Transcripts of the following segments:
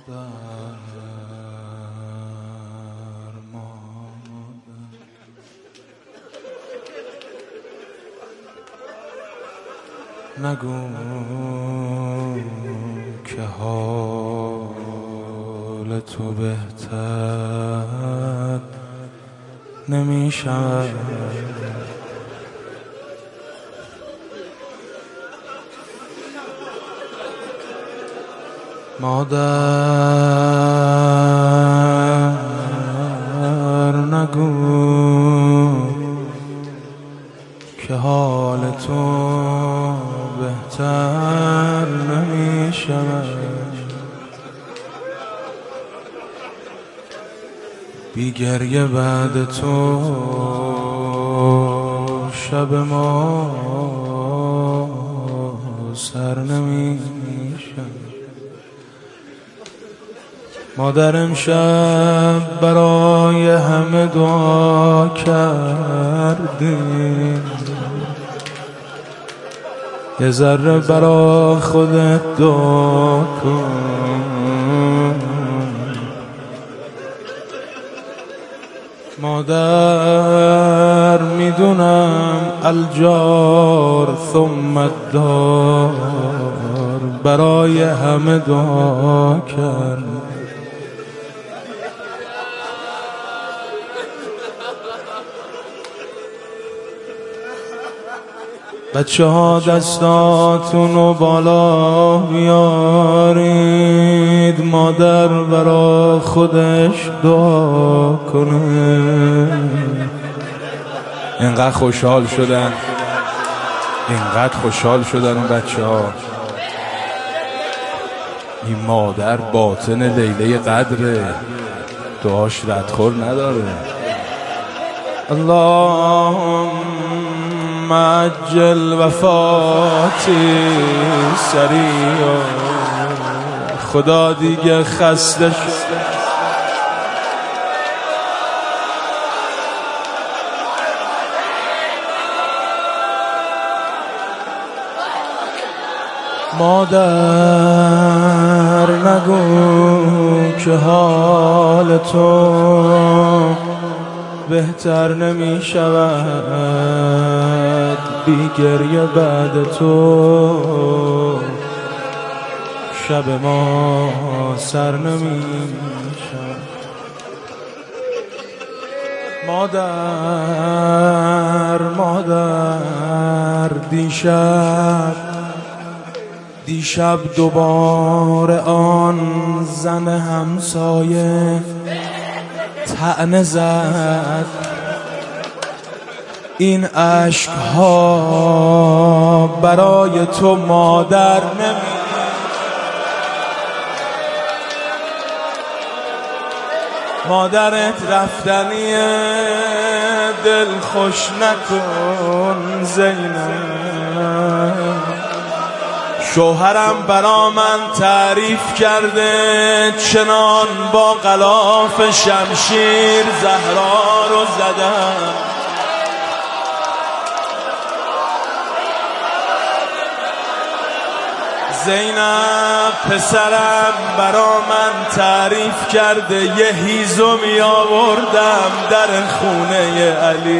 نگو که حال تو بهتر نمیشود. مادر نگو که حال تو بهتر نمیشود. بی گریه بعد تو شب ما سر نمیشود. مادر امشب برای همه دعا کردیم، یه ذره برا خودت دعا کن. مادر میدونم الجار ثم الدار برای همه دعا کرد. بچه ها دستاتونو بالا بیارید، مادر برا خودش دعا کنه. اینقدر خوشحال شدن اون بچه ها. این مادر باطن لیله قدره، دعاش ردخور نداره. اللهم عجل وفاتی سریع. خدا دیگه خسته شد. مادر نگو که حال تو بهتر نمی شود. بی گریه بعد تو شب ما سر نمی شود. مادر دیشب دوباره آن زن همسایه طعنه زد. این عشقها برای تو مادر مادرت رفتنیه، دل خوش نکن زینب. شوهرم برا من تعریف کرده، چنان با غلاف شمشیر زهرا رو زدم. زینب پسرم برا من تعریف کرده، یه هیزمی آوردم در خونه علی.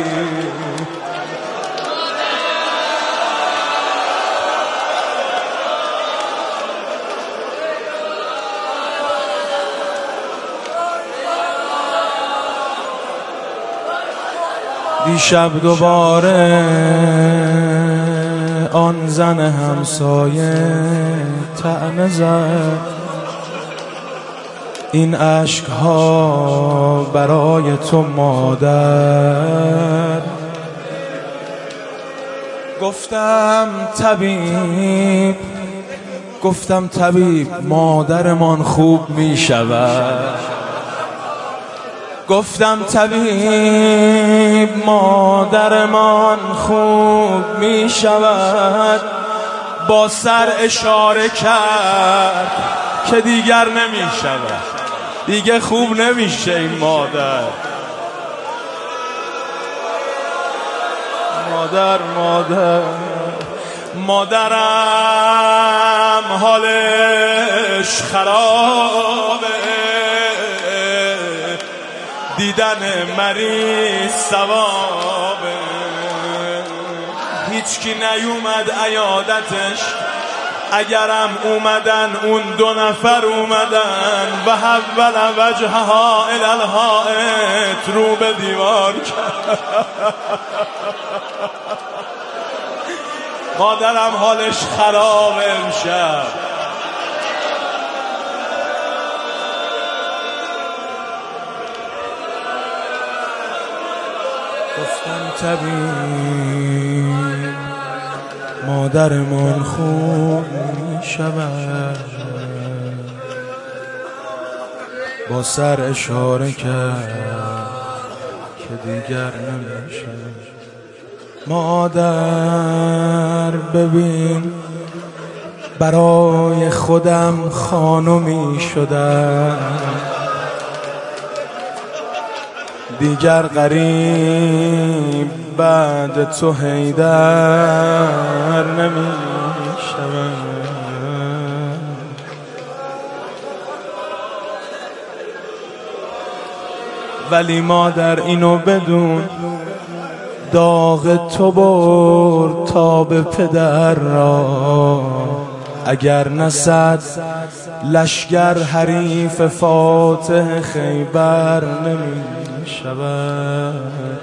دیشب دوباره آن زن همسایه طعنه زد. این اشکها برای تو مادر. گفتم طبیب مادرمان خوب می شود. گفتم طبیب مادرمان خوب می شود. با سر اشاره کرد که دیگر نمی شود، دیگه خوب نمیشه این مادرم حالش خرابه، دیدن مریض ثوابه. هیچکی نیومد عیادتش، اگرم اومدن اون 2 نفر اومدن و حول وجهها الی الحائط، رو به دیوار کرد. مادرم حالش خرابه امشب. گفتم طبیب مادرمان خوب می شود، با سر اشاره کرد که دیگر نمی شود. مادر ببین برای خودم خانمی شدم، دیگر غریب بعد تو حیدر نمی شود. ولی مادر اینو بدون، داغ تو برد تا به پدر را، اگر نصد لشگر حریف فاتح خیبر نمی شود.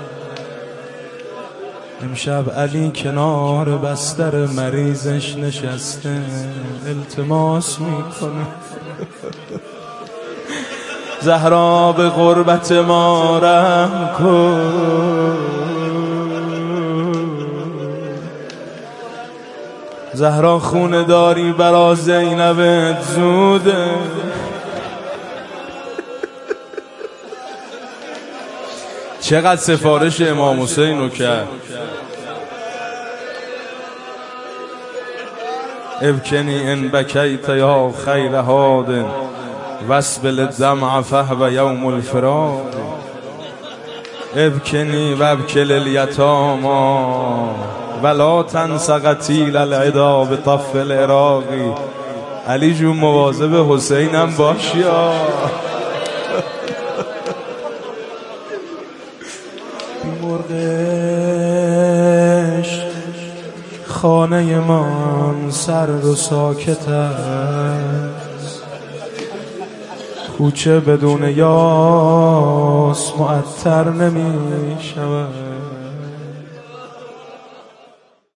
امشب علی کنار بستر مریضش نشسته، التماس میکنه زهرا به غربت ما رحم کن، زهرا خونه داری برا زینبت زوده. چقدر سفارش امام حسین رو کرد. ابکنی ان بکیت یا خیر هاد واسبل الدمع فهو یوم الفراق، ابکنی و ابکل الیتاما ولا تنس قتیل العدا بطف العراقی. علی جون مواظب حسینم باش یا مرغش خانه من سرد و ساکت است، کوچه بدون یاس معطر نمی شود.